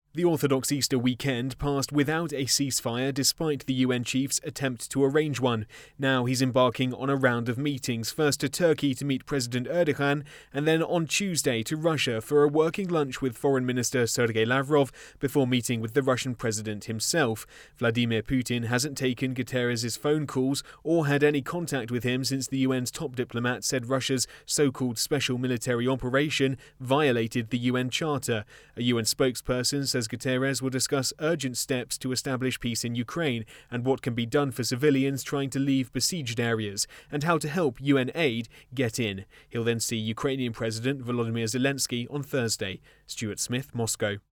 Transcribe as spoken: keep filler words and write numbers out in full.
The Orthodox Easter weekend passed without a ceasefire despite the U N chief's attempt to arrange one. Now he's embarking on a round of meetings, first to Turkey to meet President Erdogan, and then on Tuesday to Russia for a working lunch with Foreign Minister Sergei Lavrov before meeting with the Russian president himself. Vladimir Putin hasn't taken Guterres' phone calls or had any contact with him since the U N's top diplomat said Russia's so-called special military operation violated the U N Charter. A U N spokesperson says Guterres will discuss urgent steps to establish peace in Ukraine and what can be done for civilians trying to leave besieged areas, and how to help U N aid get in. He'll then see Ukrainian President Volodymyr Zelensky on Thursday. Stuart Smith, Moscow.